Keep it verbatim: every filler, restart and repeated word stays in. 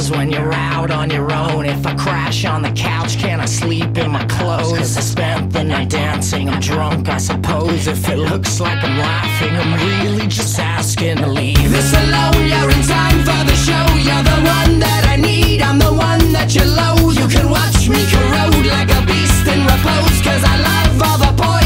pause when you're out on your own? If I crash on the couch, can I sleep in my clothes? Cause I spent the night dancing, I'm drunk I suppose. If it looks like I'm laughing, I'm really just asking to leave this alone. You're in time for the show, you're the one that I need, I'm the one that you loathe. You can watch me corrode like a beast in repose, cause I love all the poison